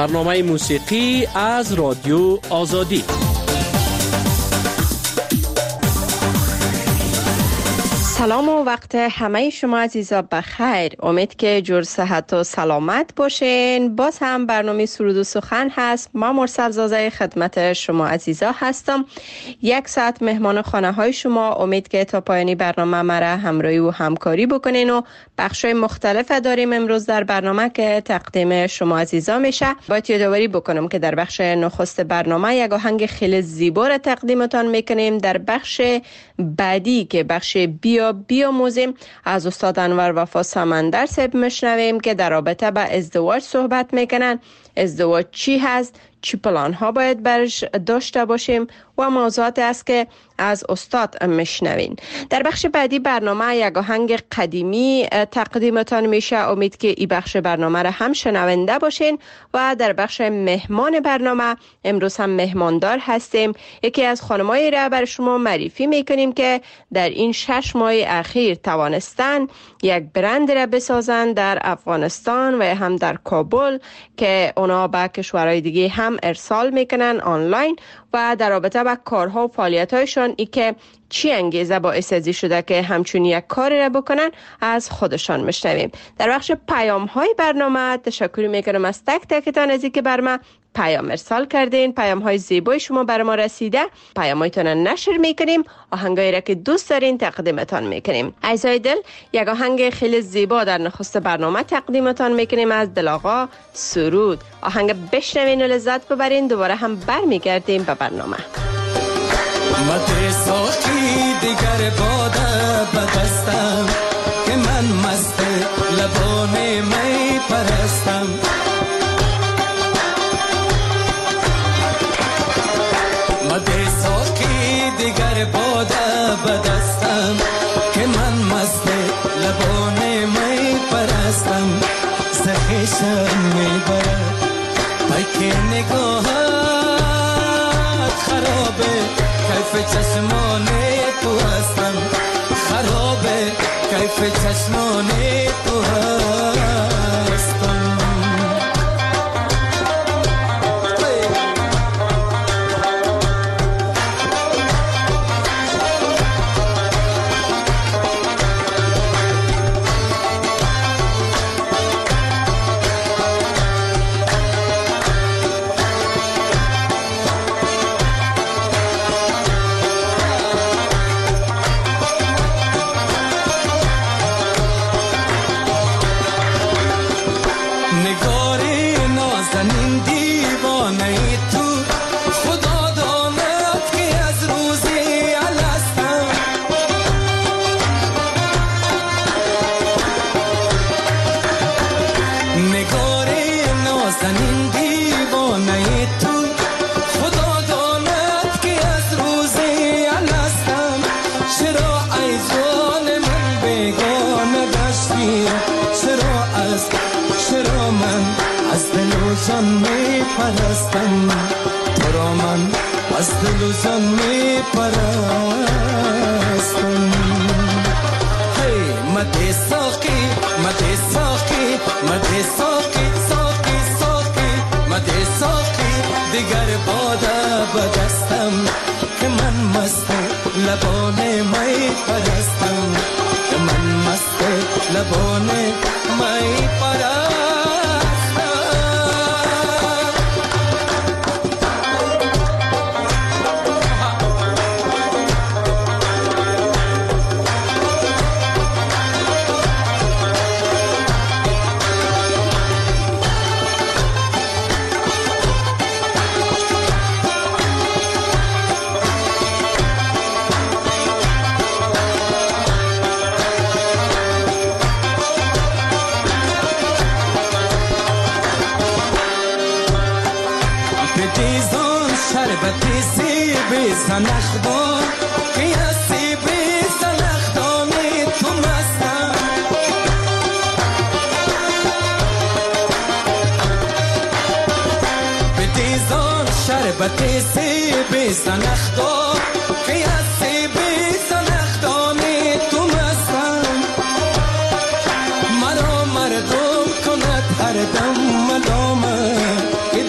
برنامه موسیقی از رادیو آزادی. سلام و وقت همه شما عزیزا بخیر. امید که جور صحت و سلامت باشین. باز هم برنامه سرود و سخن هست. ما مرسل زازه خدمت شما عزیزا هستم. 1 ساعت مهمان خانه های شما. امید که تا پایانی برنامه مرا همراهی و همکاری بکنین و بخشای مختلف داریم امروز در برنامه که تقدیم شما عزیزا میشه. باید یادآوری بکنم که در بخش نخست برنامه یک آهنگ خیلی زیبا را تقدیمتان میکنیم. در بخش بعدی که بخش بیاموزیم از استاد انور وفا سمندر صاحب میشنویم که در رابطه با ازدواج صحبت میکنن. ازدواج چی هست؟ چی پلان ها باید برش داشته باشیم و موضوعات است که از استاد میشنوین. در بخش بعدی برنامه یک آهنگ قدیمی تقدیمتان میشه. امید که این بخش برنامه را هم شنونده باشین. و در بخش مهمان برنامه امروز هم مهماندار هستیم. یکی از خانمایی را بر شما معرفی میکنیم که در این 6 ماه اخیر توانستن یک برند را بسازن در افغانستان و هم در کابل که اونا به کشورهای دیگه هم ارسال میکنن آنلاین. و در رابطه با کارها و فعالیت‌هایشان ای که چی انگیزه باعث ازی شده که همچون یک کاری را بکنن از خودشان میشنویم. در بخش پیام‌های برنامه تشکر میکنم از تک تکتان از اینکه بر ما پیام ارسال کردین. پیام‌های زیبای شما بر ما رسیده. پیام‌هایتون نشر میکنیم. آهنگایی را که دوست دارین تقدیمتان میکنیم. عزیزای دل، یک آهنگ خیلی زیبا در نخست برنامه تقدیمتان میکنیم از دل آقا سرود. آهنگ بشنوین و لذت ببرین. دوباره هم برمیگردیم به برنامه. مدرساتی دیگر باده بدستم که من مست لبان می پرستم. مدرساتی دیگر باده بدستم که من مست لبان می پرستم. زخیشم می برد پاک نگاهت خرابه کیف چشمان تو هستم. خرابه کیف چشمان تو هستم. جان می پرستم تو را من از دل و جان می پرستم. هی مده ساقی مده ساقی مده ساقی ساقی ساقی مده ساقی دیگر باده بدستم که من مست لبان می پرستم. که من مست لبان می پرستم. سنخدان که هستی بی سنخدانی تو مستم. به دیزان شربت سیبی سنخدان که هستی بی سنخدانی تو مستم. مرا مردم کند هر دم ملامت که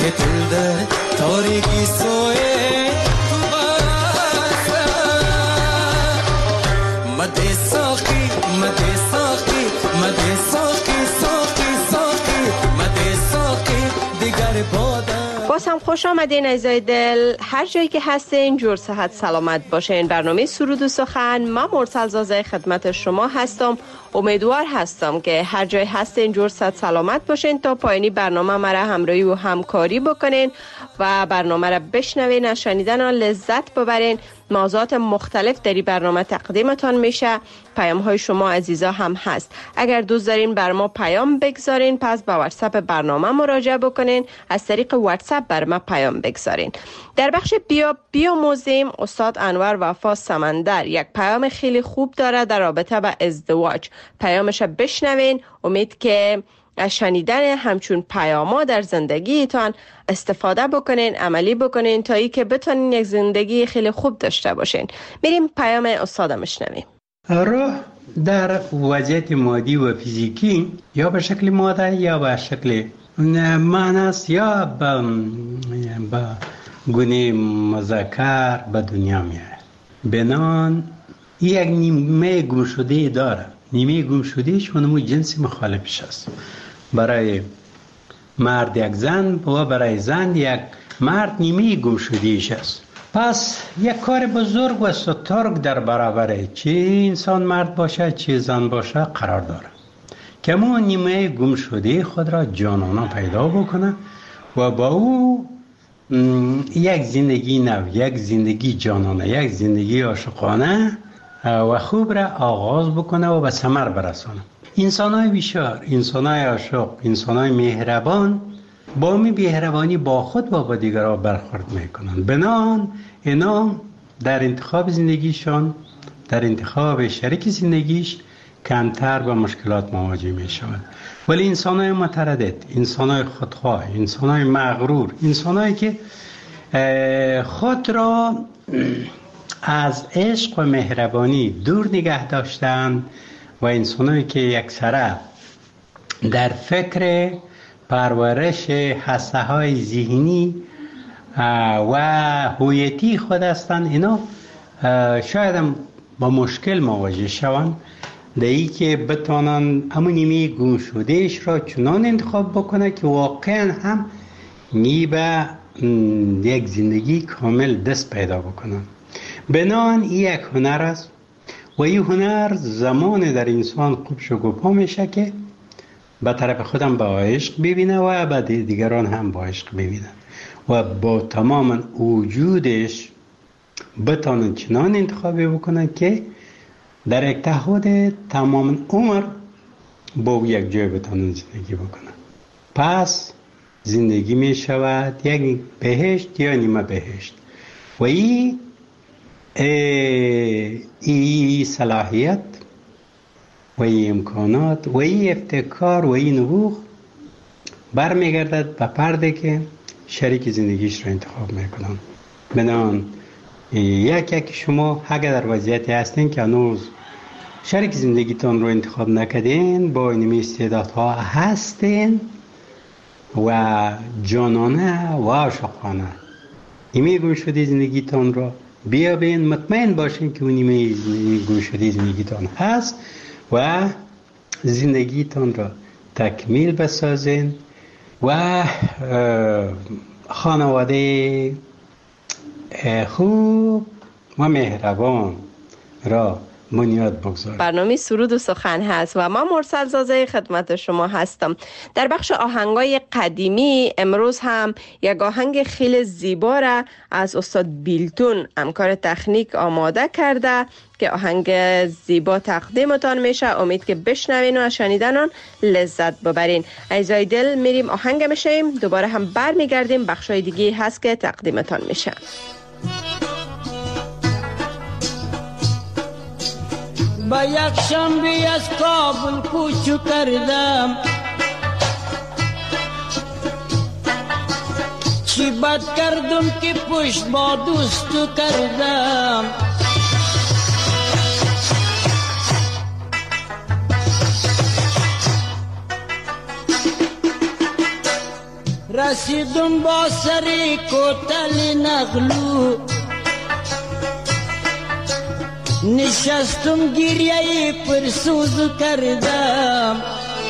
betulde tariki soye tu basa made saqi made saqi made saqi saqi saqi made saqi digar boda. باز هم خوش آمدین عزیزای دل، هر جایی که هستین جور صحت سلامت باشین. برنامه سرود و سخن، من مرسل زازه خدمت شما هستم. امیدوار هستم که هر جای هستین جور صحت سلامت باشین تا پایانی برنامه مرا همراهی و همکاری بکنین و برنامه را بشنوین، از شنیدن آن لذت ببرین. موضوعات مختلف در این برنامه تقدیمتان میشه. پیام های شما عزیزا هم هست. اگر دوست دارین بر ما پیام بگذارین پس به واتساپ برنامه مراجعه بکنین، از طریق واتساپ بر ما پیام بگذارین. در بخش بیاموزیم استاد انور وفا سمندر یک پیام خیلی خوب داره در رابطه با ازدواج. پیامش بشنوین. امید که از شنیدن همچون پیاما در زندگیتان استفاده بکنین، عملی بکنین تا ای که بتونین یک زندگی خیلی خوب داشته باشین. میریم پیام استاد میشنویم. روح در وضعیت مادی و فیزیکی یا به شکل ماده یا به شکل معناست یا به گونه مذکر به دنیا میاد. بنان یک نیمه گم شده داره. نیمه گم شده شونمو جنس مخالفش است. برای مرد یک زن و برای زن یک مرد نیمه گم شدهش است. پس یک کار بزرگ و سترگ در برابر چه انسان مرد باشه چه زن باشه قرار داره که ما نیمه گم شده خود را جانانه پیدا بکنه و با او یک زندگی نو، یک زندگی جانانه، یک زندگی عاشقانه و خوب را آغاز بکنه و به ثمر برسانه. انسان‌های بیشار، انسان‌های عاشق، انسان‌های مهربان با مهربانی با خود و با دیگران برخورد میکنند. بنان اینا در انتخاب زندگیشان، در انتخاب شریک زندگیش کمتر با مشکلات مواجه میشوند. ولی انسان‌های متردد، انسان‌های خودخواه، انسان‌های مغرور، انسان‌هایی که خود را از عشق و مهربانی دور نگه داشتند و انسان‌هایی که یکسره در فکر پرورش حسه‌های ذهنی و هویتی خود هستند، اینا شاید هم با مشکل مواجه شوند در این که بتوانند همون نیمه گم شدهش را چنان انتخاب بکنه که واقعا هم به یک زندگی کامل دست پیدا بکنن. بنان این یک هنر است و این هنر زمان در انسان خوب شکوفا میشه که به طرف خودم با عشق ببینه و به دیگران هم با عشق ببینه و با تمام وجودش بتانه چنان انتخاب بکنه که در یک تعهد تمام عمر با یک جای بتانه زندگی بکنه. پس زندگی می شود یک بهشت یا نیمه بهشت و این صلاحیت و این امکانات و این ابتکار و این نبوغ برمیگردد به پرده که شریک زندگیش را انتخاب میکنن. بنابراین یک شما اگر در وضعیتی هستین که هنوز شریک زندگیتان رو انتخاب نکردین، با این استعدادها هستین و جانانه و عاشقانه نیمه گم شده زندگیتان را بیابین، مطمئن باشین که اون نیمه گم شده زندگیتان هست و زندگیتان را تکمیل بسازین و خانواده خوب و مهربان را بنیاد بگذارید. برنامه سرود و سخن هست و من مرسل زازه خدمت شما هستم. در بخش آهنگای قدیمی امروز هم یک آهنگ خیلی زیبا را از استاد بیلتون همکار تکنیک آماده کرده که آهنگ زیبا تقدیمتان میشه. امید که بشنوین و از شنیدن آن لذت ببرین. عزیزای دل میریم آهنگ میشیم، دوباره هم برمیگردیم. بخشای دیگه هست که تقدیمتان میشه. با یک شنبه از کابل کوچو کردم، چی بد کردم که پشت با دوستو کردم. رسیدم با سری کوتل نغلو، نشستم گریه پرسوز کردم.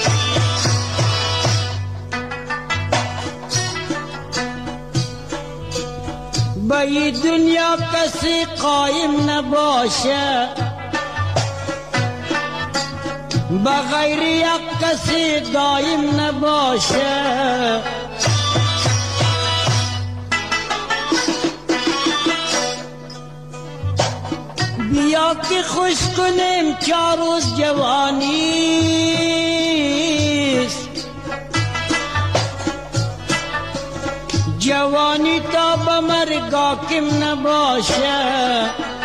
با این دنیا کسی قایم نباشه، بغیر یک کسی دایم نباشه. بیا که خوش کنیم 4 روز جوانیست، جوانی تا به مرگ حاکم نباشه.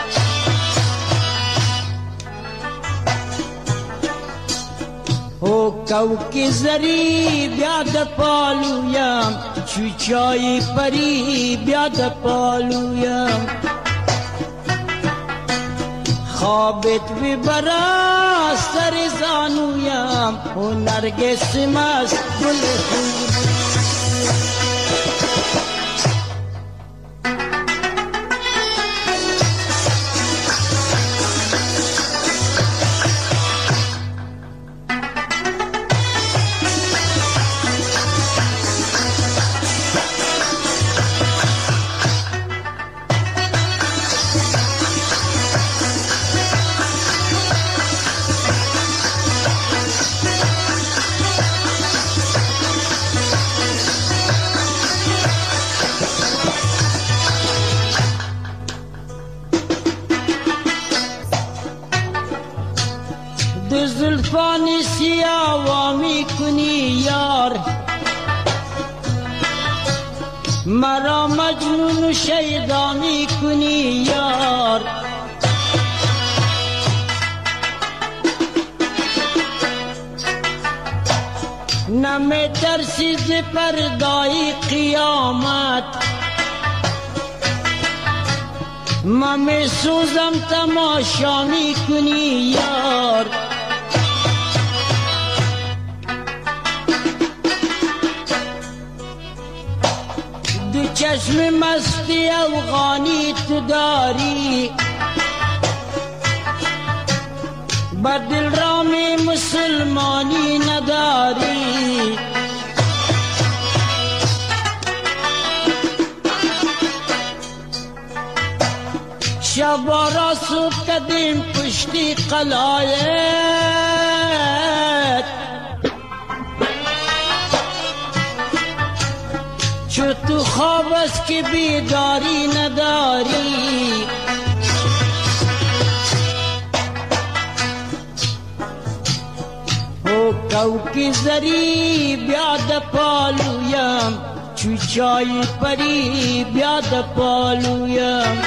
او کوکی زری بیاد پالویم، چوچای پری بیاد پالویم. خوابت ببرا سر زانویم، او نرگس مست گل خوب. زلفان سیاه وامی کنی یار، مرا مجنون و شیدا می کنی یار. نمی ترسی ز پردای قیامت، من می سوزم تماشا می کنی یار. دو چشم مستی افغانی تو داری، بر دل رام مسلمانی نداری. شب را صبح کدیم پشتی قلایت، چو تو خواب است که بیداری نداری. او کوکی زری بیاد پالویم، چوچای پری بیاد پالویم.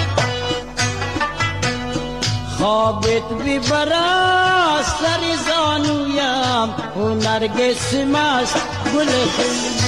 خوابت ببرا سر زانویم، او نرگس مست گل خوب.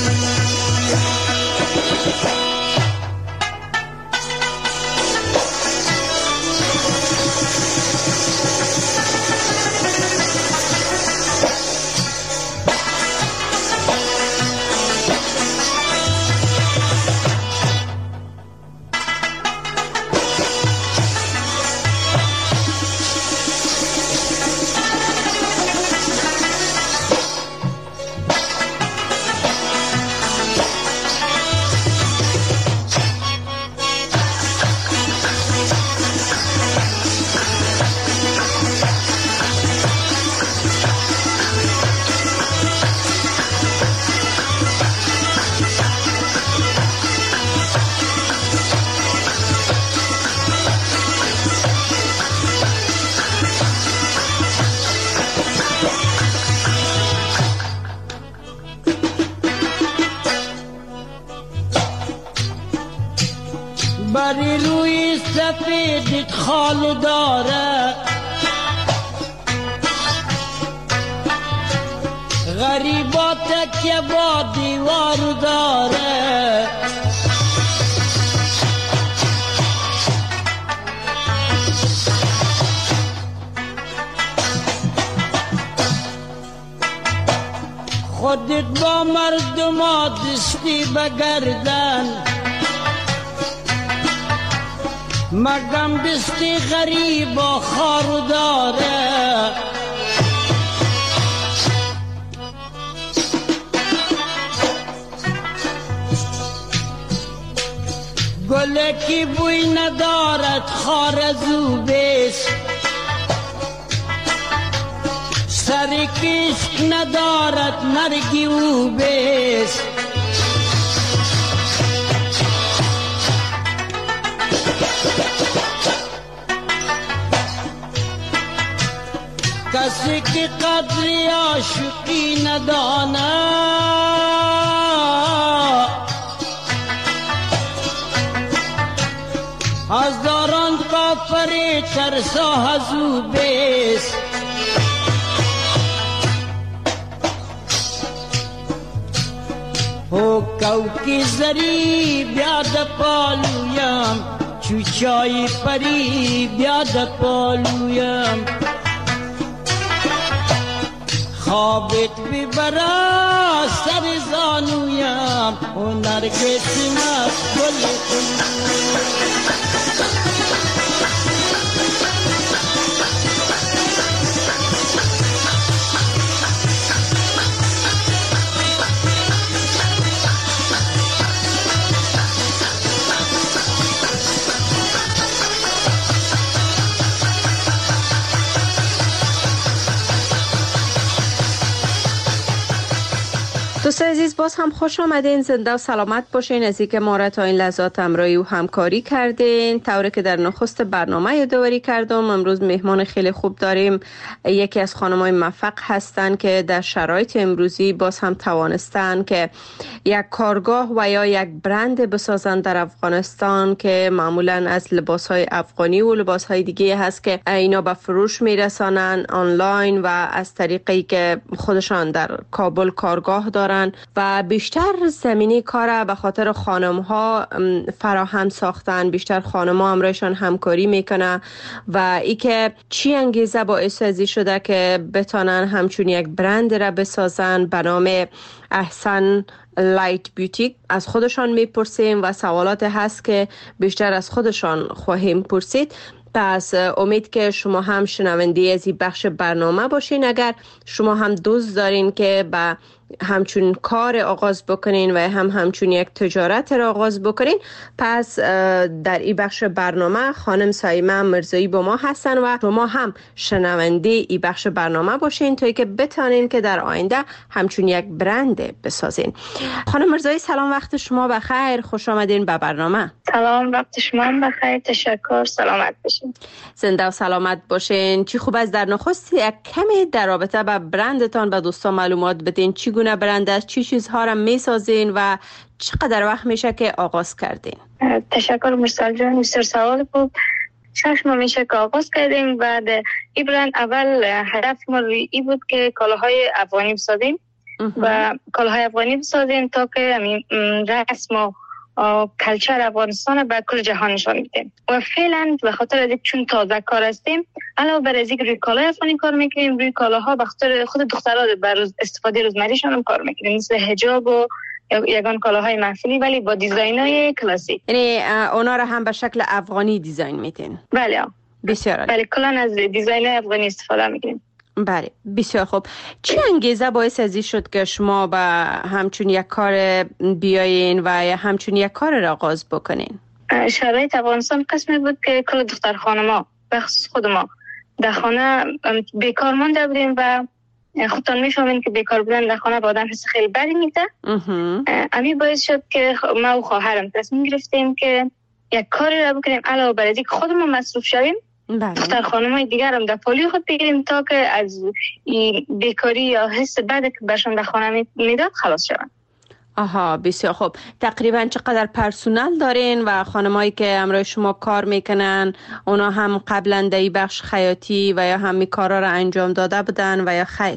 بری روی سفیدت خال داره، غریبات که با دیوار داره. خودت با مردم دستی بگردن مگم دستی غریب و خار داره گله کی بوی ندارد خار زوبیست سری کشک ندارد مرگی او بیست کسی که قدری عاشقی نداند هزاران کافر ترسا هزو بیست او کوکی زری بیاد پالویم چوچای پری بیاد پالویم خوابت ببرا سر زانویم و نرگس مست گل دوستان عزیز باز هم خوش آمدین، زنده و سلامت باشین. از اینکه ما را تا این لحظات همراهی و همکاری کردین. طوری که در نخست برنامه یادآوری کردم، امروز مهمان خیلی خوب داریم. یکی از خانم‌های موفق هستند که در شرایط امروزی باز هم توانستن که یک کارگاه و یا یک برند بسازن در افغانستان که معمولا از لباس‌های افغانی و لباس‌های دیگه هست که اینا به فروش میرسانن آنلاین و از طریقی که خودشان در کابل کارگاه دارن و بیشتر زمینی کار به خاطر خانم-ها فراهم ساختن. بیشتر خانم-ها همراهشان همکاری میکنه و ای که چی انگیزه باعث ازی شده که بتانن همچون یک برند را بسازن به نام احسن لایت بیوتیک. از خودشان میپرسیم و سوالات هست که بیشتر از خودشان خواهیم پرسید. پس امید که شما هم شنونده از این بخش برنامه باشین. اگر شما هم دوست دارین که با همچون کار آغاز بکنین و همچون یک تجارت را آغاز بکنین، پس در این بخش برنامه خانم سایمه مرزایی با ما هستن و شما هم شنونده این بخش برنامه باشین تا که بتانین که در آینده همچون یک برند بسازین. خانم مرزایی سلام، وقت شما بخیر، خوش آمدین به برنامه. سلام، وقت شما بخیر، تشکر، سلامت باشین. زنده و سلامت باشین. چی خوب است در نخست یک کمی در رابطه با برندتان به دوستان معلومات بدین. چگونه برند است، چی چیزها را میسازین و چقدر وقت میشه که آغاز کردین؟ تشکر مرسل جان، بسیار سوال خوب. 6 ماه میشه که آغاز کردیم. بعد این برند اول هدف ما روی این بود که کالاهای افغانی بسازیم و کالاهای افغانی بسازیم تا که رسم و کلچر افغانستان به کل جهان نشان بدیم. و فعلا به خاطر از چون تازه کار هستیم، علاوه بر از اینکه روی کالای افغانی کار میکنیم، روی کالاها به خاطر خود دخترها بر استفاده روزمریشان هم کار میکنیم، مثل حجاب و یگان کالاهای محفلی ولی با دیزاینای کلاسیک. یعنی اونا را هم به شکل افغانی دیزاین میتین؟ بله بسیار عالی. بله، کلا از دیزاینای افغانی استفاده میکنیم. بله بسیار خوب. چه انگیزه باعث ازی شد که شما به همچون یک کار بیاین و یا همچون یک کار را آغاز بکنین؟ شرایط افغانستان قسمی بود که کل دختر خانما به خصوص خود ما در خانه بیکار مانده بودیم و خودتان میفهمین که بیکار بودن در خانه با آدم حس خیلی بدی میده. امی باعث شد که ما و خواهرم تصمیم گرفتیم که یک کاری را بکنیم علاوه بر اینکه خودمون مصروف شویم، دختر خانم‌های دیگر هم در پالی خود بگیریم تا که از این بیکاری یا حس بد که برشان در خانه میداد خلاص شوند. آها بسیار خوب. تقریبا چقدر پرسونل دارین و خانمایی که همراه شما کار میکنن اونا هم قبلا در این بخش خیاطی و یا همین کارا را انجام داده بودن و یا خیر؟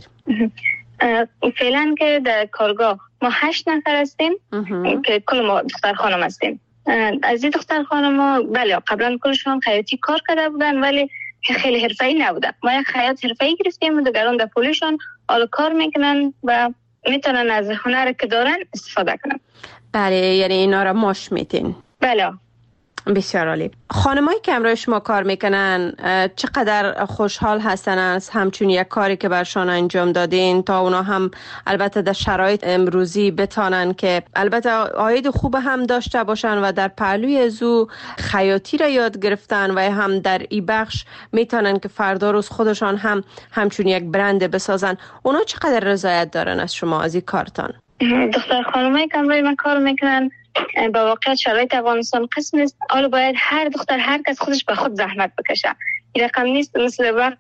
فعلا که در کارگاه ما 8 نفر هستیم که کل ما دختر خانم هستیم. از این دختر خانم ها بله قبلا کلشون خیاطی کار کرده بودن ولی خیلی حرفه‌ای نبودن. ما یک خیاط حرفه‌ای گرفتیم و دیگران در پولیشون حالا کار میکنن و میتونن از هنر که دارن استفاده کنن. بله، یعنی اینا را ماش میتین. بله. بسیار عالی. خانمایی که همراه شما کار میکنن چقدر خوشحال هستن از همچون یک کاری که برشان انجام دادین تا اونا هم البته در شرایط امروزی بتانن که البته عاید خوب هم داشته باشن و در پهلوی ازو خیاطی را یاد گرفتن و هم در این بخش میتونن که فردا روز خودشان هم همچون یک برند بسازن. اونا چقدر رضایت دارن از شما، از این کارتان؟ دختر خانمایی که همراه من کار میکنن با واقعیت شرایط افغانستان قسم است. حالا باید هر دختر هر کس خودش به خود زحمت بکشه. این رقم نیست مثل وقت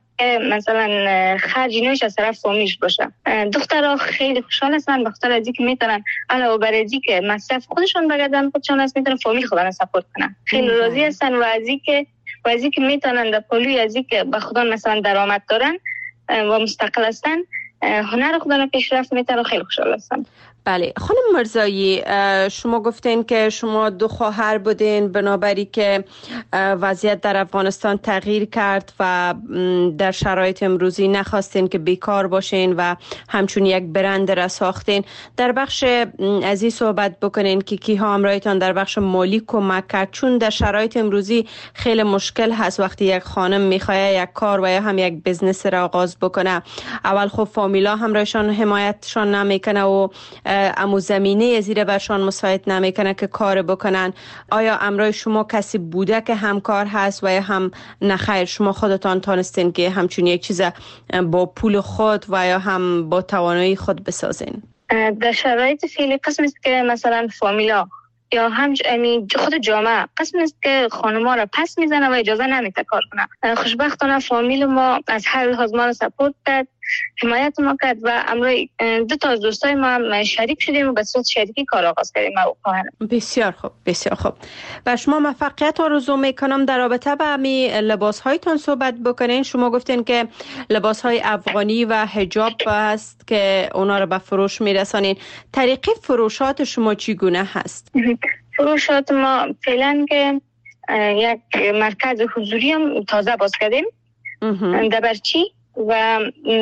مثلا خرج نوش از طرف فامیلش باشه. دخترها خیلی خوشحال هستن بخاطر از اینکه میتونن علاوه بر اینکه مصرف خودشون بگردن خودشون از میتونن فامیل خودن سپورت کنن. خیلی راضی هستن و از اینکه میتونن در پلوی از اینکه به خودن مثلا درآمد دارن و مستقل هستن هنر خودن پیشرفت میتونن. خیلی خوشحال هستن. بله خانم مرزایی، شما گفتین که شما دو خواهر بودین، بنابراین که وضعیت در افغانستان تغییر کرد و در شرایط امروزی نخواستین که بیکار باشین و همچون یک برند را ساختین. در بخش از این صحبت بکنین که کیها همراهتان در بخش مالی کمک کرد، چون در شرایط امروزی خیلی مشکل هست وقتی یک خانم میخواد یک کار و یا هم یک بزنس را آغاز بکنه. اول خب فامیلا همراهشان حمایتشان نمیکنه و امو زمینه زیر برشان مساعد نمیکنه که کار بکنن. آیا امرای شما کسی بوده که همکار هست و یا هم نخیر شما خودتان تانستین که همچون یک چیز با پول خود و یا هم با توانایی خود بسازین؟ در شرایط فعلی قسم است که مثلا فامیلا یا هم خود جامعه قسم است که خانم‌ها را پس میزنه و اجازه نمیده کار کنه. خوشبختانه فامیل ما از هر لحاظ ما را سپورت کرد، حمایت ما کرد و امروز دو تا از دوستای ما هم شریک شدیم و به صورت شریکی کار آغاز کردیم. بسیار خوب، بسیار خوب. و شما موفقیت آرزو میکنم. در رابطه با می لباس هایتون صحبت بکنین. شما گفتین که لباس های افغانی و حجاب هست که اونا رو به فروش میرسانین. طریقه فروشات شما چگونه هست؟ فروشات ما فعلا که یک مرکز حضوری هم تازه باز کردیم در برچی و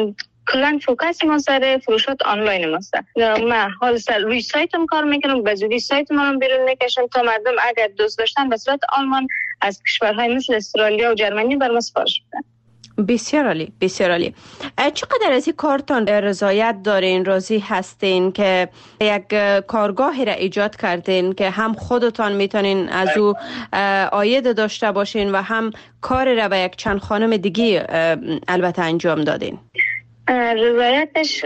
کلان فوکس ما سر فروشات آنلاین ماست. ما حال سر روی سایتم کار میکنم، به زودی سایت ما رو بیرون میکشم تا مردم اگر دوست داشتن به صورت آلمان از کشورهای مثل استرالیا و جرمنی بر ما سفارش بدن. بسیار عالی، بسیار عالی. چقدر از این کارتان رضایت دارین، راضی هستین که یک کارگاهی را ایجاد کردین که هم خودتان میتونین از او عاید داشته باشین و هم کار را به یک چند خانم دیگه البته انجام دادین؟ رضایتش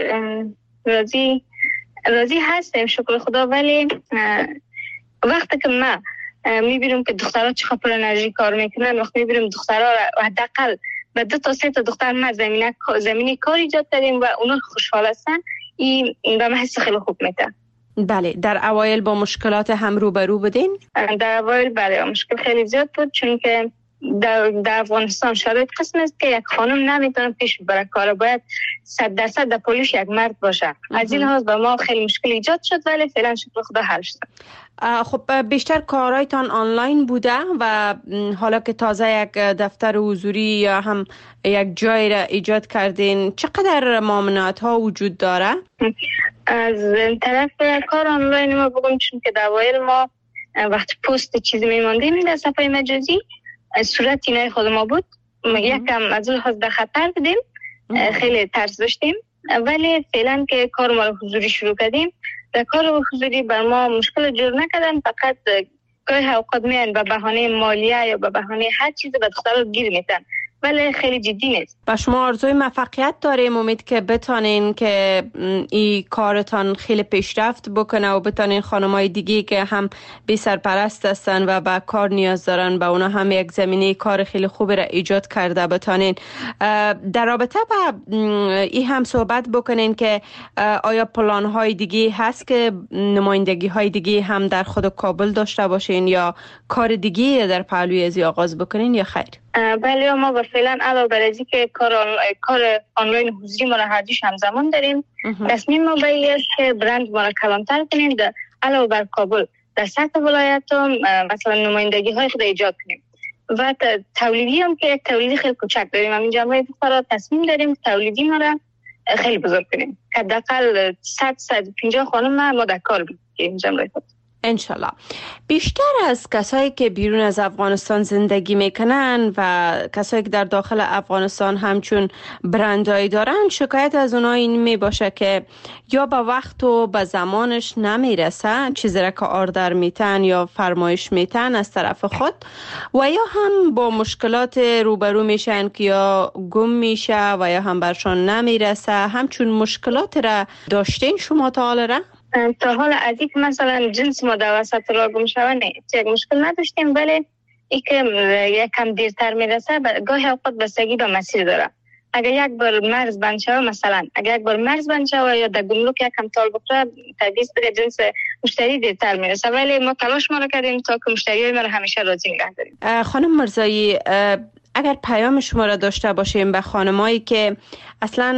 راضی هستیم شکر خدا، ولی وقتی که ما میبینیم که دخترها چقدر پر انرژی کار میکنن، وقتی میبینیم دخترها حداقل به 2 تا 3 تا دختر ما زمینه کار ایجاد کردیم و اونا خوشحال هستن، این به من حس خیلی خوب میده. بله. در اوایل با مشکلات هم روبرو بودین؟ در اوایل بله مشکل خیلی زیاد بود، چون که در افغانستان شرایط قسم است که یک خانم نمیتونه پیش ببره کار، باید 100% در پولیش یک مرد باشه. از این لحاظ به ما خیلی مشکل ایجاد شد، ولی فعلا شکر خدا حل شد. خب بیشتر کارهایتان آنلاین بوده و حالا که تازه یک دفتر حضوری یا هم یک جای را ایجاد کردین، چقدر ممانعت ها وجود داره؟ از طرف کار آنلاین ما بگم، چون که در اوایل ما وقت پست چیزی میماندیم در صفحه مجازی صورت اینای خود ما بود، یکم از لحاظ در خطر بودیم، خیلی ترس داشتیم، ولی فعلا که کار ما حضوری شروع کردیم، در کار حضوری بر ما مشکل جور نکردن، فقط گاهی اوقات میان به بهانه مالیه یا به بهانه هر چیز به دخترها گیر میتن، ولی خیلی جدی نیست. و شما آرزوی موفقیت داریم، امید که بتانین که این کارتان خیلی پیشرفت بکنه و بتانین خانمای دیگه که هم بی سرپرست هستن و به کار نیاز دارن به اونا هم یک زمینه کار خیلی خوبی را ایجاد کرده بتانین. در رابطه با این هم صحبت بکنین که آیا پلان های دیگه هست که نمایندگی های دیگه هم در خود کابل داشته باشین یا کار دیگه در پهلوی ازی آغاز بکنین یا خیر؟ بله ما با فعلا علاوه بر از اینکه کار آنلاین حضوری ما را هر دوش همزمان داریم، تصمیم ما به این است که برند ما را کلانتر کنیم، علاوه بر کابل در سطح ولایت هم مثلا نمایندگی های خود ایجاد کنیم و تولیدی هم که یک تولیدی خیلی کوچک داریم. همینجا ما تصمیم داریم تولیدی ما را خیلی بزرگ کنیم. حداقل 100-150 خانم ما در کار بگیریم جمعه خود. انشالله. بیشتر از کسایی که بیرون از افغانستان زندگی میکنن و کسایی که در داخل افغانستان همچون برندایی دارن، شکایت از اونها این می باشه که یا به وقت و به زمانش نمیرسه چیزی را که آردر میتن یا فرمایش میتن از طرف خود، و یا هم با مشکلات روبرو میشن که یا گم میشه و یا هم برشان نمیرسه. همچون مشکلات را داشتین شما تا حال را؟ تا حال از این که مثلا جنس ما در وسط راه گم شوه یک مشکل نداشتیم، ولی ای که یکم دیرتر میرسه گاهی اوقات بستگی به مسیر داره. اگر یک بار مرز بند شوه، مثلا اگر یک بار مرز بند شوه یا در گمرک یکم تال بخوره، طبیعی دیگه جنس مشتری دیرتر میرسه، ولی ما تلاش ما رو کردیم تا که مشتریای ما رو همیشه راضی نگه داریم. خانم مرزایی، اگر پیام شما را داشته باشیم به خانمایی که اصلا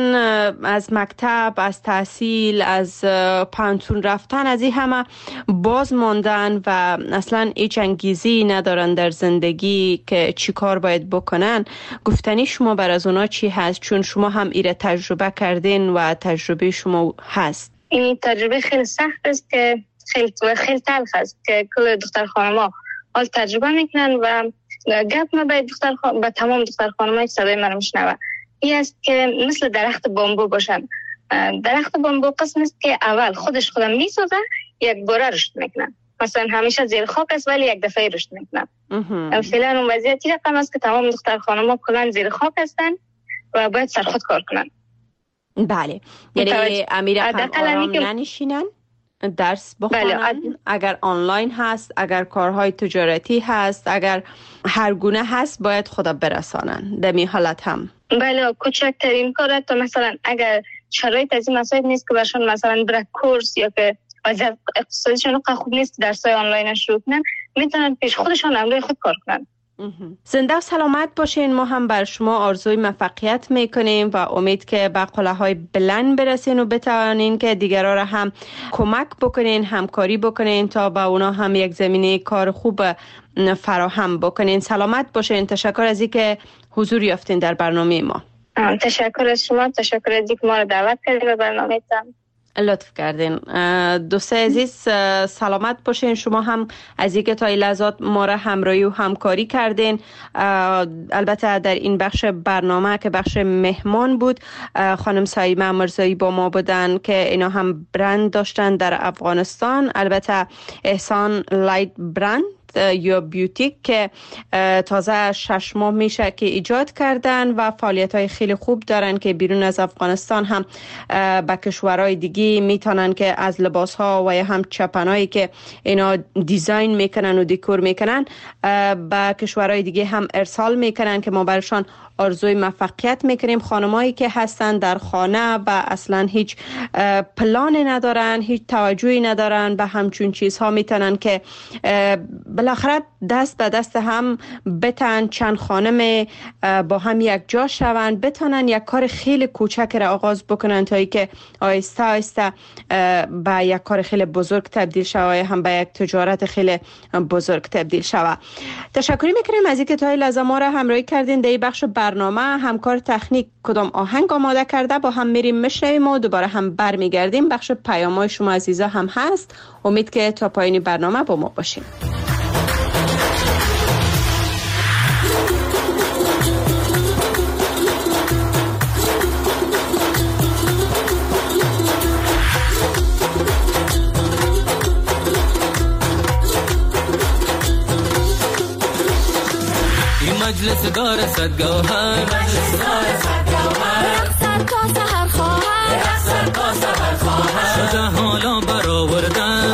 از مکتب، از تحصیل، از پانتون رفتن، از این همه باز ماندن و اصلا هیچ انگیزی ندارن در زندگی که چی کار باید بکنن، گفتنی شما بر از اونا چی هست؟ چون شما هم ایره تجربه کردین و تجربه شما هست. این تجربه خیلی سخت است که خیلی تلخ است که کل دختر خانم‌ها حال تجربه میکنن و گپ ما به تمام دختر خانم‌ها که صدای من میشنوه این است که مثل درخت بامبو باشن. درخت بامبو قسم است که اول خودم میسازه، یک باره رشد میکنن، مثلا همیشه زیر خاک است ولی یک دفعه رشد میکنن. فعلا اون وضعیتی رقم است که تمام دختر خانم‌ها کلا زیر خاک هستن و باید سرخود کار کنن. بله، یعنی امیر هم آرام ننشینن، درس بخونن. اگر آنلاین هست، اگر کارهای تجارتی هست، اگر هر گونه هست، باید خدا برسانن در این حالت هم. بله، کوچکترین کار تا مثلا اگر شرایط از این مسائل نیست که برشان مثلا برای کورس یا که وضعیت اقتصادیشون خوب نیست درسای آنلاین شروع کنن، میتونن پیش خودشان امروی خود کار کنن. زنده و سلامت باشین. ما هم بر شما آرزوی موفقیت میکنیم و امید که به قله‌های بلند برسین و بتوانین که دیگران را هم کمک بکنین، همکاری بکنین تا به اونا هم یک زمینه کار خوب فراهم بکنین. سلامت باشین. تشکر از اینکه حضور یافتین در برنامه ما. تشکر از شما، تشکر از اینکه ما را دعوت کردید به برنامه‌تان. لطف کردین. دوستای عزیز سلامت باشین. شما هم از اینکه تا این لحظات ما را همراهی و همکاری کردین. البته در این بخش برنامه که بخش مهمان بود، خانم سایمه مرزایی با ما بودن که اینا هم برند داشتن در افغانستان، البته احسان لایت برند یا بیوتیک که تازه 6 ماه میشه که ایجاد کردن و فعالیت‌های خیلی خوب دارن که بیرون از افغانستان هم به کشورهای دیگه میتونن که از لباس‌ها و یا هم چپنایی که اینا دیزاین میکنن و دکور میکنن به کشورهای دیگه هم ارسال میکنن که ما برشان آرزوی موفقیت میکنیم. خانمایی که هستن در خانه و اصلا هیچ پلانی ندارن، هیچ توجهی ندارن به همچون چیزها، میتونن که بالاخره دست به دست هم بتن، چند خانم با هم یک جا شون، بتونن یک کار خیلی کوچک را آغاز بکنن تا ای که آهسته آهسته به یک کار خیلی بزرگ تبدیل شود، هم به یک تجارت خیلی بزرگ تبدیل شود. تشکر میکنیم از اینکه تا این لحظه ما را همراهی کردین. در این بخش برنامه همکار تکنیک کدام آهنگ آماده کرده، با هم میریم میشنویم و دوباره هم برمیگردیم. بخش پیام‌های شما عزیزا هم هست. امید که تا پایان برنامه با ما باشین. مجلس دار صد گوهر، رقصد تا سحر خواهر، شده حالا برآوردن،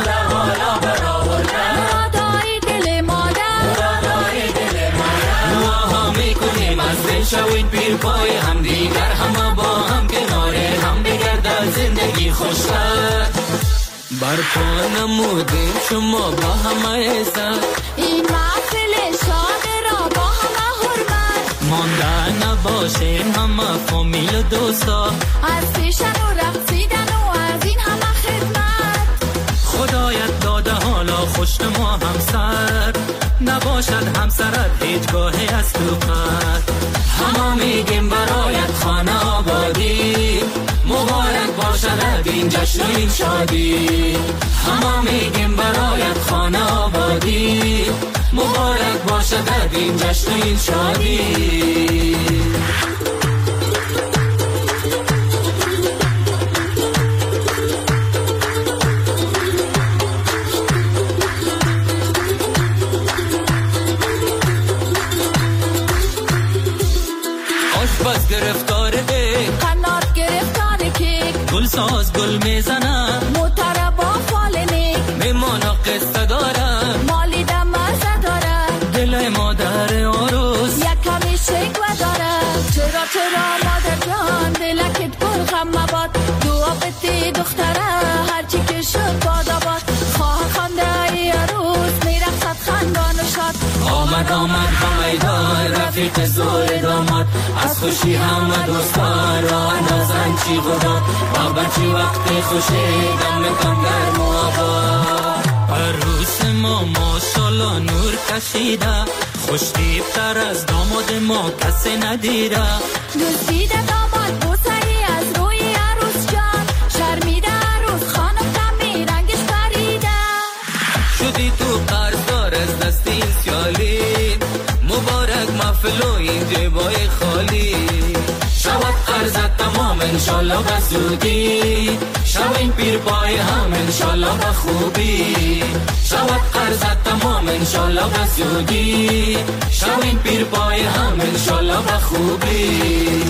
مرادای دل مادر، دعاها میکنیم از دل شوید پیر پای هم دیگر، همه با هم کناره هم بگرد زندگی خوشتر. برپا نمودیم شما با همه سر، این محفل شاد را با همه حرمت، مانده نباشین همه فامیل و دوستا، از پیشن و رقصیدن و از این همه خدمت. خدایت داده حالا خوش ما همسر، نباشد همسرت هیچگاهی از تو قد، همه میگیم برایت خانه آبادی، باشد این جشن و این شادی. همه میگیم برایت خانه آبادی، مبارک باشد این جشن و این شادی. آشپز گرفتار دیگ، قنات گرفتار کیک، گل ساز گل میزنم، موتر با فال نیک، میمانا قصه دارم، مالی دم مزه داره، دل مادر آروز یک کمی شکوه داره. چرا مادر جان دلکت پر غم مباد، دعا بتی دختره هرچی که شد باد آباد. خواه خانده ای عروس میرخصد خندان و شاد، آمد به میدان رفیق زور داماد. از خوشی همه دوستان را اندازن چی خدا، بابا چی وقت خوشی دم کن گرم و آباد. عروس ما ماشالله نور کشیده، خوشتیب تر از داماد ما کسی ندیده. دزدیده داماد بوسه ای از روی عروس جان، شرمیده عروس خانم کمی رنگش پریده. شدی تو قرضدار از دست این سیالی، مبارک محفل و این جیبای خالی. شود قرضت تمام انشالله بزودی، شوین پیر پای هم انشالله بخوبی. شود قرضت تمام انشالله بزودی، شوین پیر پای هم انشالله بخوبی.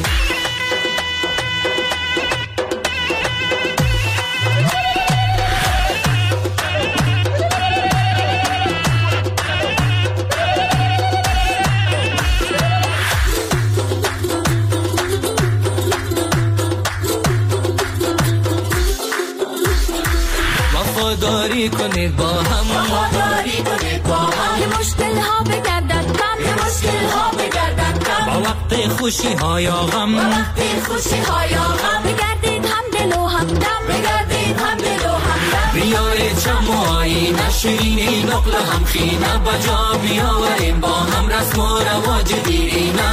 وفاداری کنید با هم، وفاداری کنید با هم، که مشکل ها بگردد کم، که مشکل ها بگردد کم. با وقت خوشی ها یا غم، با وقت خوشی ها یا غم، بگردید هم دل و هم دم، بگردید هم دل و هم دم. بیارید شم و آیین شیرینی نقل هم خینه، بجا بیاوریم با هم رسم و رواج دیرینه.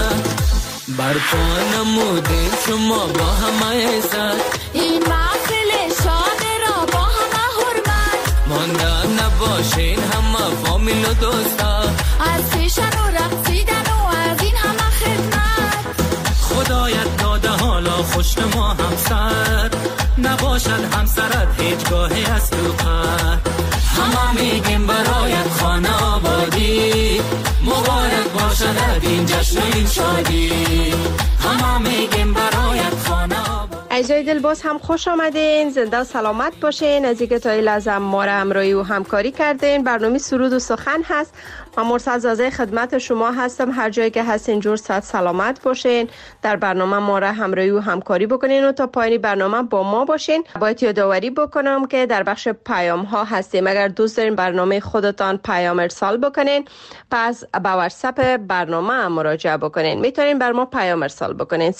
برپا نمودیم شما با همه عزت، این محفل شاد را با همه حرمت. مانده نباشین همه فامیل و دوستا، از فیشن و رقصیدن و از این همه خدمت. خدایت داده حالا خوش ما همسر، نباشد همسرت هیچگاهی از تو قهر. همه میگیم برایت خانه آبادی، مبارک باشد این جشن و این شادی. همه میگیم برایت خانه آبادی. عزیزای دل باز هم خوش آمدین، زنده و سلامت باشین. از اینکه تا این لحظه ما را همراهی و همکاری کردین. برنامه سرود و سخن هست. من مرسل زازه خدمت شما هستم. هر جایی که هستین جور صحت سلامت باشین. در برنامه ما را همراهی و همکاری بکنین و تا پایان برنامه با ما باشین. باید یادآوری بکنم که در بخش پیام ها هستیم. اگر دوست دارین برنامه خودتان پیام ارسال بکنین، پس به واتساپ برنامه مراجعه بکنین. میتونین بر ما پیام ارسال بکنین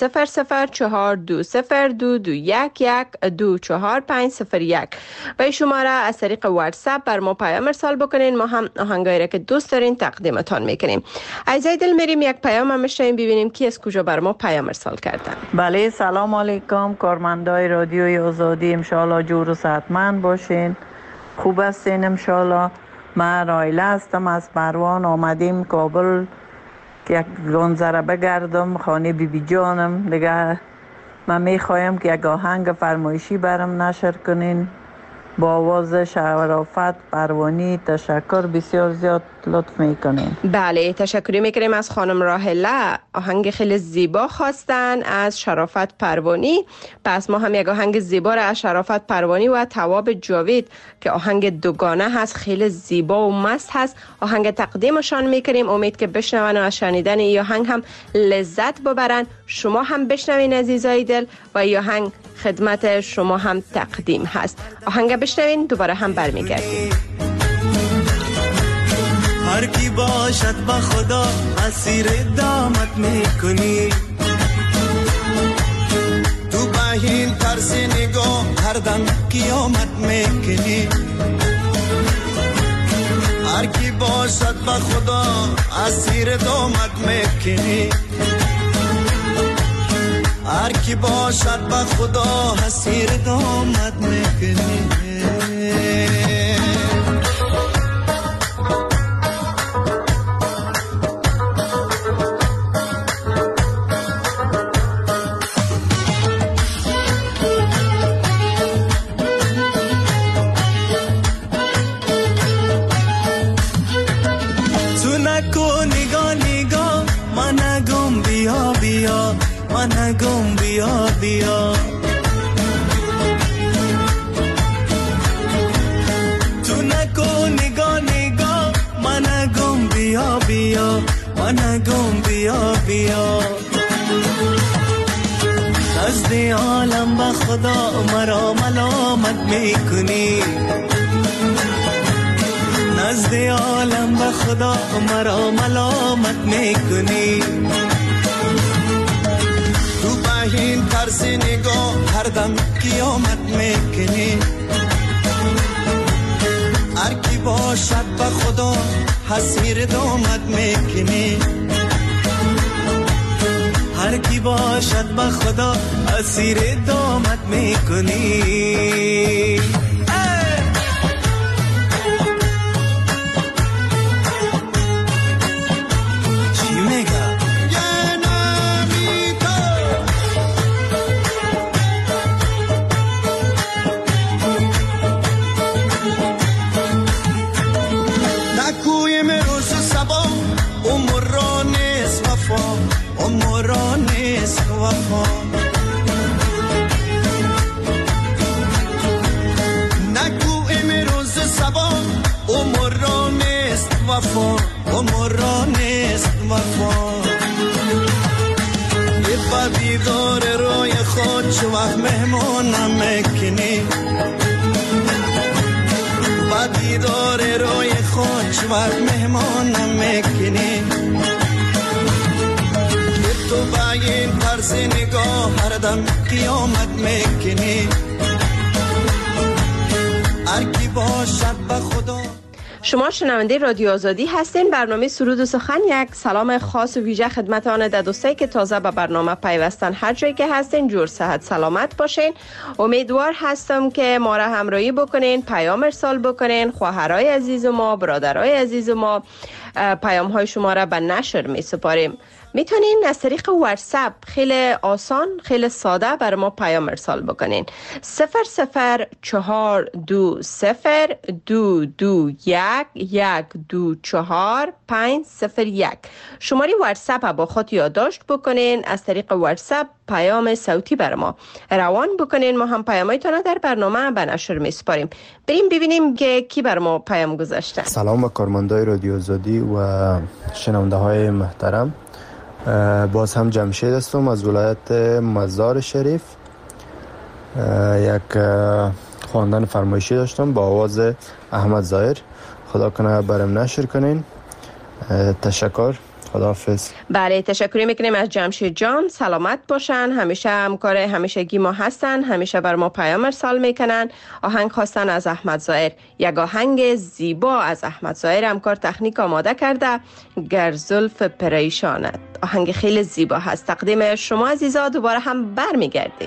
0042201124501 و شماره از طریق واتساپ بر ما پیام ارسال بکنین. ما هم آهنگایی را که دوست دارین تقدیمتان میکنیم. عزیزای دل میریم یک پیام هم میشیم ببینیم کی از کجا بر ما پیام ارسال کردن. بله، سلام علیکم کارمندای رادیوی آزادی، انشالله جور و صحتمند باشین، خوب هستین انشالله. من رایله هستم، از پروان آمدیم کابل که یک گنزره بگردم خانه بی جانم دیگه. من میخوایم که یک آهنگ فرمایشی برم نشر کنین با آواز شرافت پروانی. تشکر، بسیار زیاد لطف میکنین. بله، تشکر میکنیم از خانم راهله. آهنگ خیلی زیبا خواستن از شرافت پروانی. پس ما هم یک آهنگ زیبا را از شرافت پروانی و تواب جاوید که آهنگ دوگانه هست، خیلی زیبا و مست هست، آهنگ تقدیمشان میکنیم. امید که بشنون و از شنیدن این آهنگ هم لذت ببرن. شما هم بشنوین عزیزای دل و این آهنگ خدمت شما هم تقدیم هست. آهنگ بشنوین، دوباره هم برمیگردیم. هر کی باشد با خدا اسیر دامت میکنی، تو بهین ترس نگاه هر دم قیامت میکنی. هر کی باشد با خدا اسیر دامت میکنی، هر کی باشد به خدا حسیر دامت میکنی. تو نکن نگاه نگاه منگم بیا بیا منگم بیا بیا. تو نکن نگاه نگاه منگم بیا بیا منگم بیا بیا. نزد عالم به خدا مرا ملامت میکنی. نزد عالم به خدا مرا ملامت میکنی. تو به این طرز نگاه هر دم قیامت میکنی. هر کی باشد به خدا حسیر دامت میکنی. هر کی باشد به خدا اسیر دامت میکنی. چی میگه؟ نکویم روز سبا عمرانیس وفا عمرانیس وفا. نکویم روز سبا عمرانیس وفا عمرانیس وفا. یه با دیدار روی خود چو وقت مهمانم میکنی. با دیدار روی خود چو وقت مهمانم میکنی. تو با این طرز نگاه هر دم قیامت میکنی. هر کی باشد به خدا. شما شنونده رادیو آزادی هستین. برنامه سرود و سخن یک سلام خاص و ویژه خدمت آن دوستایی که تازه به برنامه پیوستن. هر جایی که هستین جور صحت سلامت باشین. امیدوار هستم که ما را همراهی بکنین، پیام ارسال بکنین. خواهرای عزیز ما، برادرای عزیز ما، پیام های شما را به نشر می سپاریم. میتونین از طریق واتساپ خیلی آسان، خیلی ساده بر ما پیام ارسال بکنین. 0042201124501. شماره واتساپ با خود یادداشت بکنین. از طریق واتساپ پیام صوتی بر ما روان بکنین. ما هم پیامایتان در برنامه به نشر میسپاریم. بریم ببینیم که کی بر ما پیام گذاشته. سلام به کارمندای رادیو آزادی و شنونده های محترم. باز هم جمشید هستم از ولایت مزار شریف. یک خواندن فرمایشی داشتم با آواز احمد ظاهر. خدا کنه برم نشر کنین. تشکر. خداحافظ. بله تشکر میکنیم از جمشید جان. سلامت باشن. همیشه همکار همیشگی ما هستن. همیشه بر ما پیام ارسال میکنن. آهنگ خواستن از احمد ظاهر. یک آهنگ زیبا از احمد ظاهر همکار تکنیک آماده کرده. گر زلف پریشانت. آهنگ خیلی زیبا هست. تقدیم شما عزیزا. دوباره هم برمیگردیم.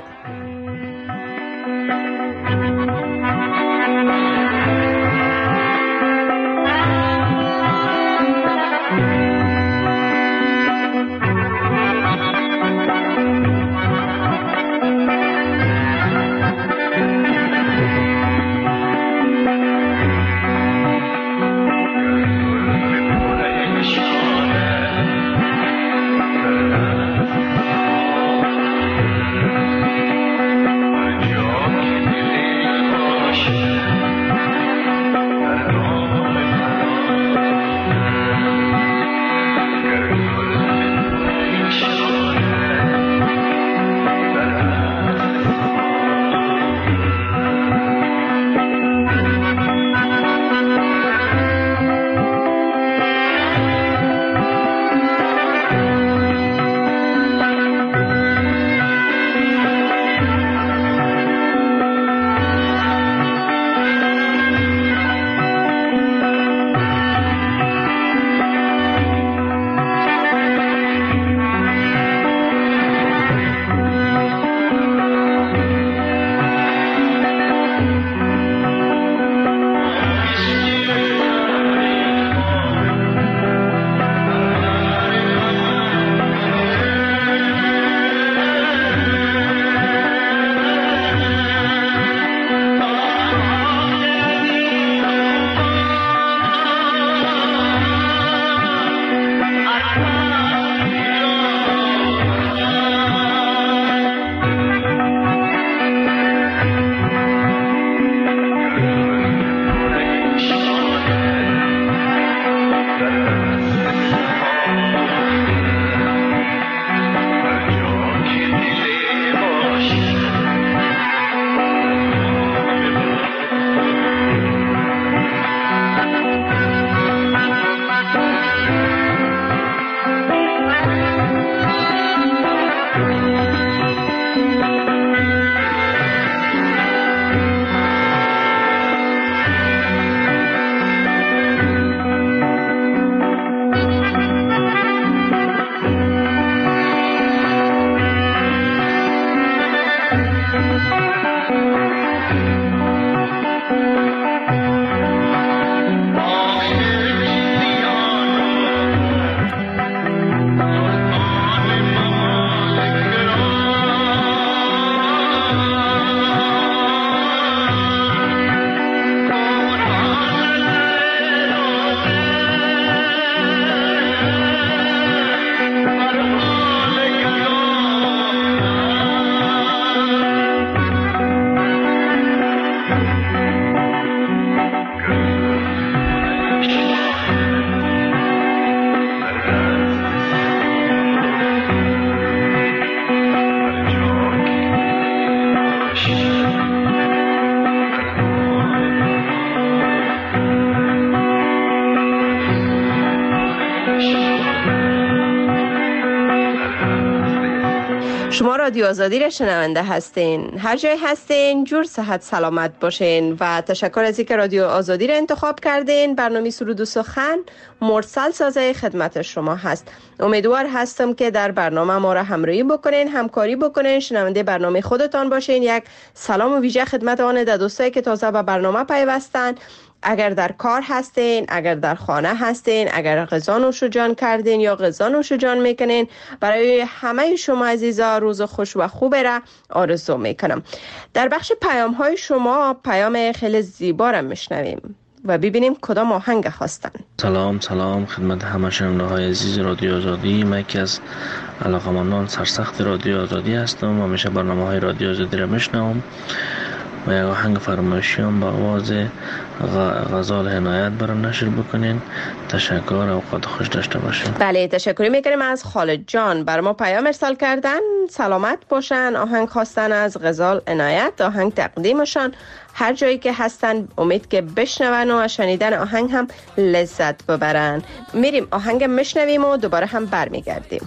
شما رادیو آزادی را شنونده هستین. هر جای هستین جور صحت سلامت باشین و تشکر از اینکه رادیو آزادی را انتخاب کردین. برنامه سرود و سخن مرسل سازه خدمت شما هست. امیدوار هستم که در برنامه ما را همراهی بکنین، همکاری بکنین، شنونده برنامه خودتان باشین. یک سلام و ویژه خدمت آن دوستایی که تازه به برنامه پیوستن. اگر در کار هستین، اگر در خانه هستین، اگر غذا نوش جان کردین یا غذا نوش جان میکنین، برای همه شما عزیزا روز خوش و خوب را آرزو میکنم. در بخش پیام های شما پیام خیلی زیبا را میشنویم و ببینیم کدام آهنگ خواستن. سلام خدمت همه شنونده های عزیز رادیو آزادی. من یکی از علاقه‌مندان سرسخت رادیو آزادی هستم و همیشه برنامه های رادیو آزادی را میشنوم و یک آهنگ فرمایشیام با آواز غزال عنایت برام نشر بکنین. تشکر، اوقات خوش داشته باشین. بله، تشکر میکنیم از خالد جان، بر ما پیام ارسال کردن. سلامت باشن، آهنگ خواستن از غزال عنایت، آهنگ تقدیمشان هر جایی که هستن. امید که بشنون و شنیدن آهنگ هم لذت ببرن. میریم آهنگ میشنویم و دوباره هم برمیگردیم.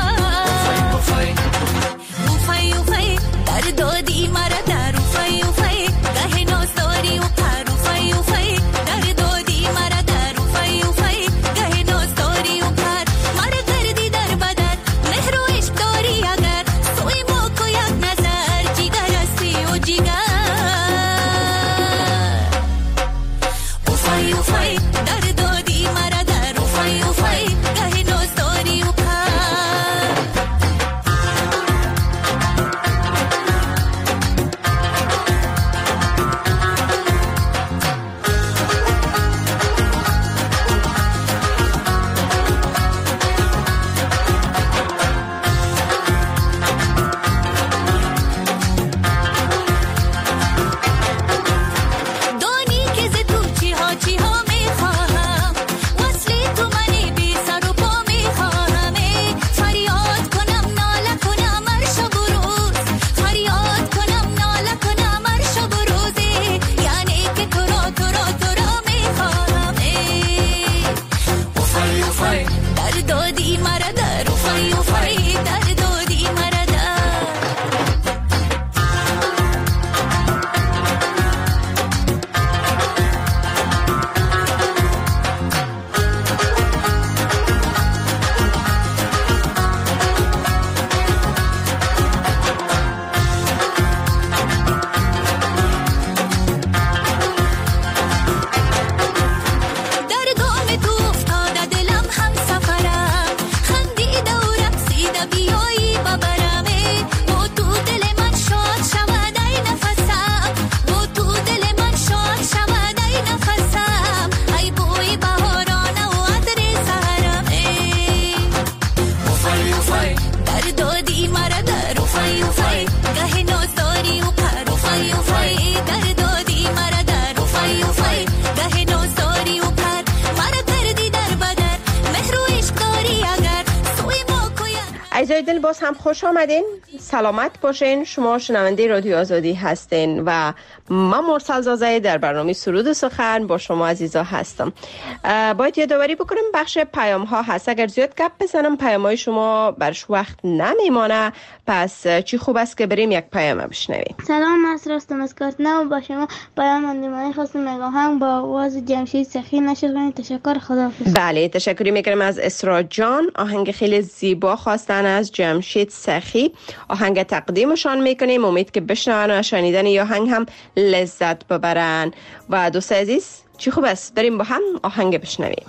عزیزای دل، باز هم خوش آمدین. سلامت باشین. شما شنونده رادیو آزادی هستین و من مرسل زازه در برنامه سرود و سخن با شما عزیزا هستم. باید یادآوری بکنم بخش پیام ها هست. اگر زیاد گپ بزنم پیام های شما برش وقت نمیمانه، پس چی خوب است که بریم یک پیام بشنویم. سلام، از راستم از کارتنو با شما پیام اندیمانی خواستم یک آهنگ با آواز جمشید سخی نشر کنید. تشکر، خداحافظ. بله، تشکری میکنم از اسرا جان. آهنگ خیلی زیبا خواستن از جمشید سخی، آهنگ تقدیمشان میکنیم. امید که بشنون و شنیدن یا آهنگ هم لذت ببرن. و دوست عزیز چی خوب است بریم با هم آهنگ بشنویم.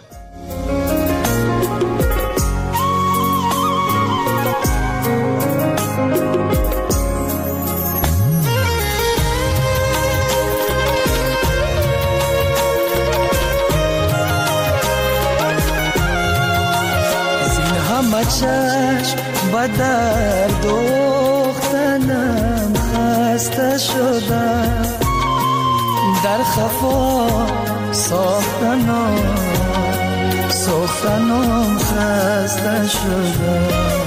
چشم با در دوختنم خسته شدم، در خفا ساختنم خسته شدم.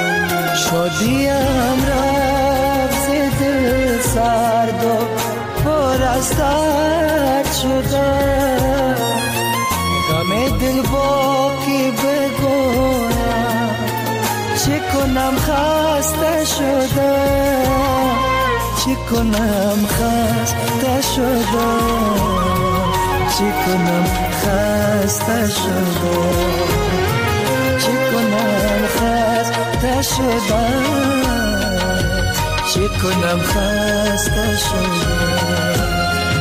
شادیم رفت دل سرد و پر از درد شدم، غم دل باقی بگویم چه کنم خسته شدم، چه کنم خسته شدم، چه کنم خسته شدم، چه کنم خسته شدم، چه کنم خسته شدم.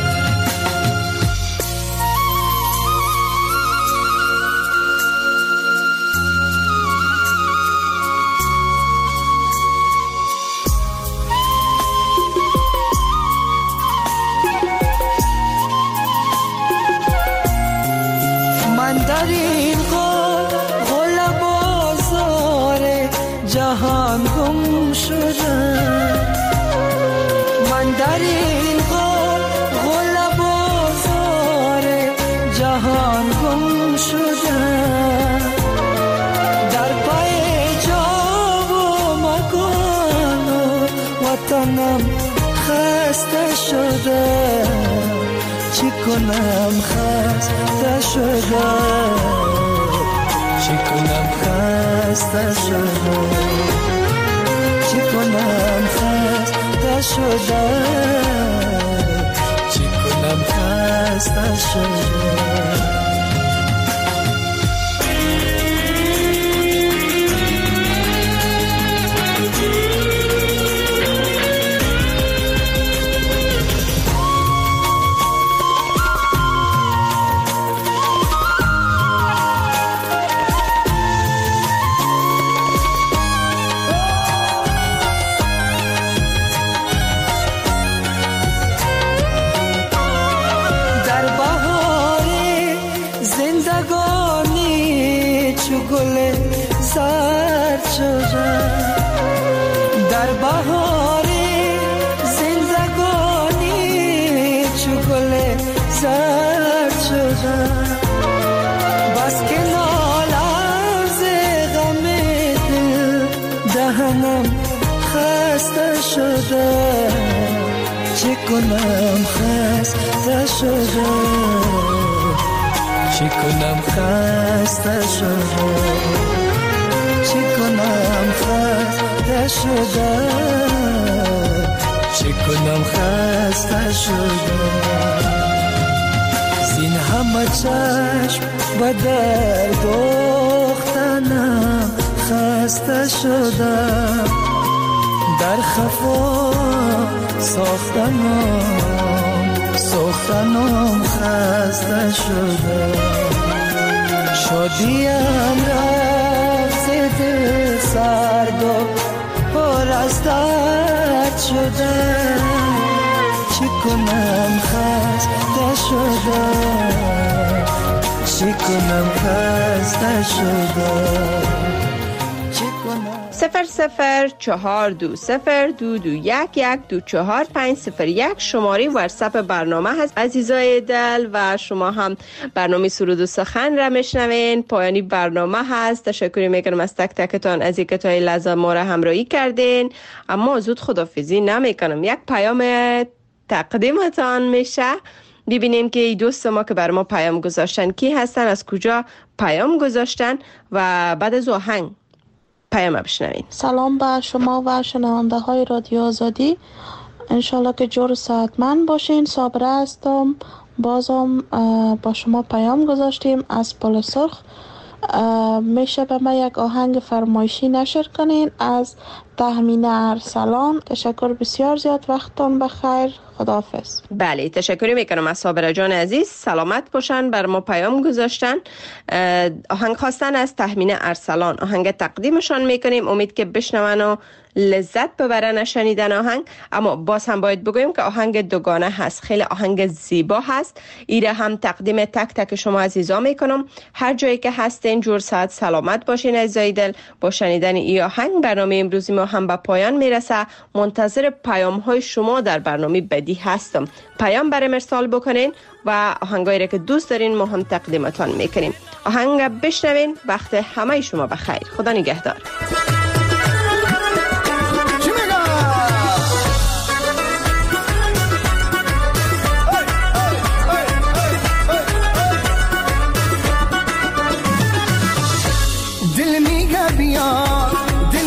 در این غل بازار جهان گم شدم، من در این غل بازار جهان گم شدم، در پای جا و مکان و وطنم خسته شدم، چی کنم خسته شدم، چی کنم خسته شدم، چی کنم خسته شدم، چی کنم خسته شدم. در بهار زندگانی چو گل زرد شدم، بس که نالم ز غم دل دهنم خسته شدم، چه کنم خسته شدم، چه کنم خسته شدم، چه کنم خسته شدم، چه کنم خسته شدم. زین همه چشم به در دوختنم خسته شدم، در خفا ساختنم خسته شدم، شادیم رفت دل سرد و پر از درد شدم، چی کنم خسته شدم، چی کنم خسته شدم. 00420221124501 شماره واتساپ برنامه هست عزیزای دل، و شما هم برنامه سرود و سخن را میشنوین. پایانی برنامه هست. تشکر میکنم از تک تکتان از اینکه تا این لحظه ما را همراهی کردین، اما زود خداحافظی نمیکنم. یک پیام تقدیمتان میشه. ببینیم که دوست ما که بر ما پیام گذاشتن کی هستن، از کجا پیام گذاشتن، و بعد از آهنگ پیام بشنوین. سلام به شما و شنونده های رادیو آزادی، انشالله که جور صحتمند باشین. صابره هستم، بازم با شما پیام گذاشتیم از پل سرخ. میشه به ما یک آهنگ فرمایشی نشر کنین از تهمین ارسلان. تشکر بسیار زیاد، وقتتان بخیر، خداحافظ. بله، تشکر میکنم از صابره جان عزیز، سلامت باشن، بر ما پیام گذاشتن. آهنگ خواستن از تهمین ارسلان، آهنگ تقدیمشان میکنیم، امید که بشنون و لذت ببرن شنیدن آهنگ. اما باز هم باید بگویم که آهنگ دوگانه هست، خیلی آهنگ زیبا هست. ایره هم تقدیم تک تک شما عزیزا میکنم. هر جایی که هستین جور صحت سلامت باشین عزیزای دل. با شنیدن این آهنگ برنامه امروزی ما هم به پایان میرسه. منتظر پیام های شما در برنامه بعدی هستم. پیام برام ارسال بکنین و آهنگایی را که دوست دارین ما هم تقدیمتان میکنیم. آهنگ بشنوین. وقت همه شما بخیر. خدا نگهدار. دل میگه بیا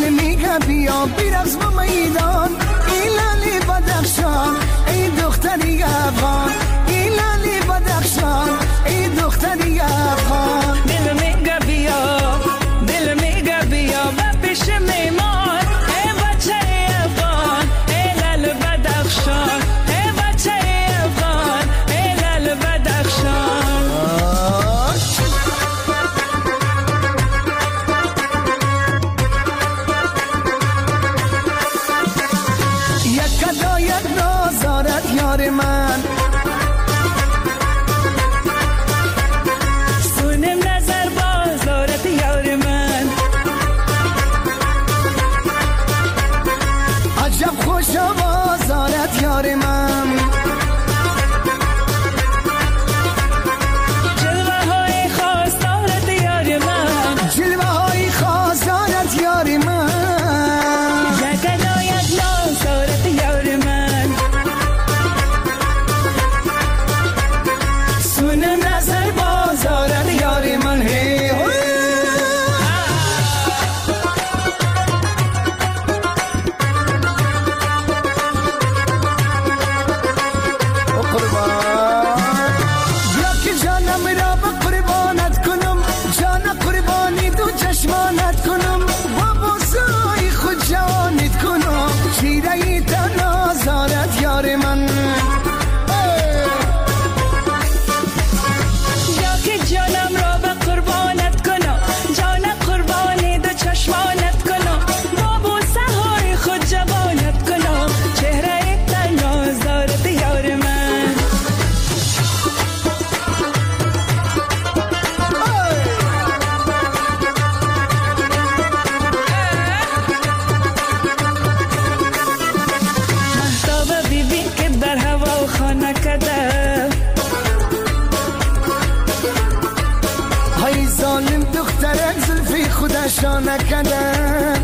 ظالم دخترک زلفی خودشا نکدن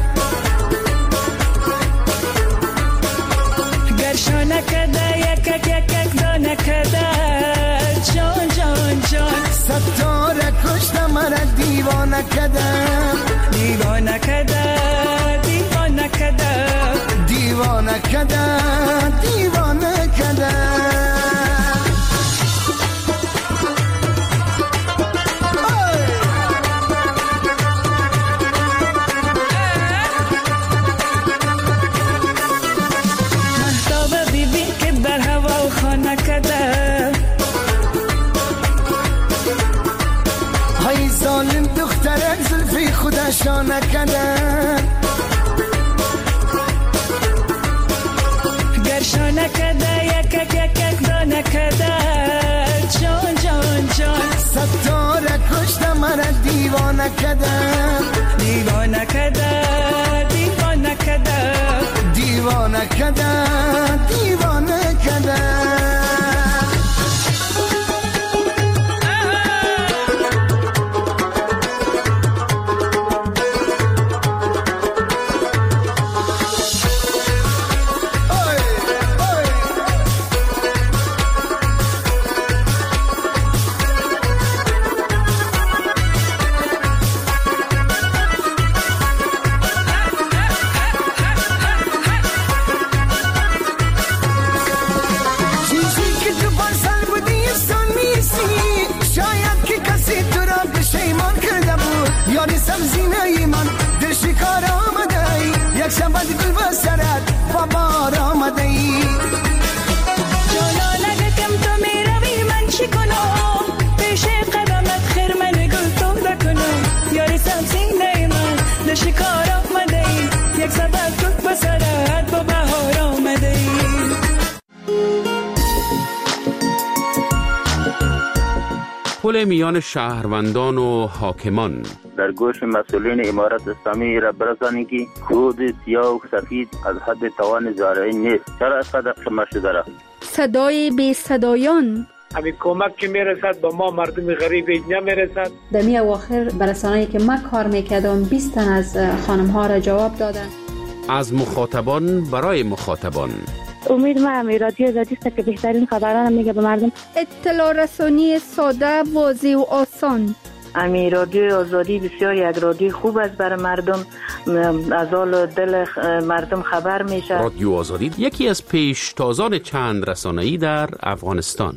گرشا نکده یک دا نکده جان جان جان ستاره کشته مرا دیوانه کدن دیوانه کده دیوانه کده دیوانه کدن دیوانه کدن های ظالم دخترک زلفی خودشا نکدن گرشا نکده یک دا نکده جان جان جان ستاره کشته مرا دیوانه کدن دیوانه کده دیوانه کده دیوانه کدن دیوانه کدن یاری سبزینه من در شکار آمده ای یک شبت گل بسرد و بار آمده ای جانا نگکم تو می روی من چی کنم پیش قدمت خیر من گل تو بکنم یاری سبزینه من در شکار آمده ای یک شبت گل بسرد و بار آمده ای پل میان شهروندان و حاکمان در گوش مسئولین امارت اسلامی را برسانید که خود سیاه و سفید از حد توان زارعی نیست. چرا اینقدر خمه شده را؟ صدای بی صدایان همین کمک که میرسد با ما مردم غریب نمیرسد. در می اواخر برسانه‌ای که من کار میکردم 20 تن از خانم ها را جواب دادن. از مخاطبان برای مخاطبان. امید من رادیو آزادی است که بهترین خبران میگه به مردم. اطلاع رسانی ساده، واضح و آسان. امی رادیو آزادی بسیار یک رادیو خوب است برای مردم، از حال دل مردم خبر میشه. رادیو آزادی یکی از پیشتازان چند رسانه‌ای در افغانستان.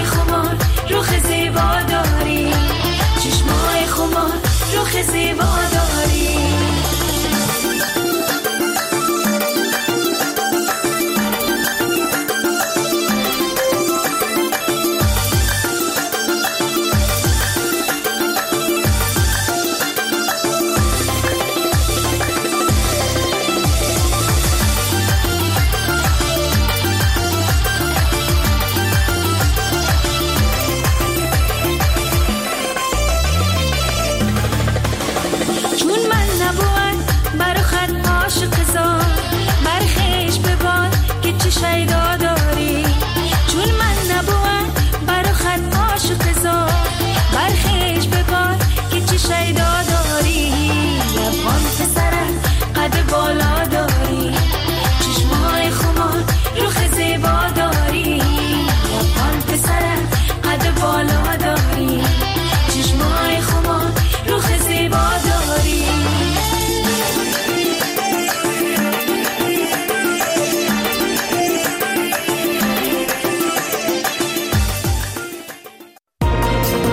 زیبا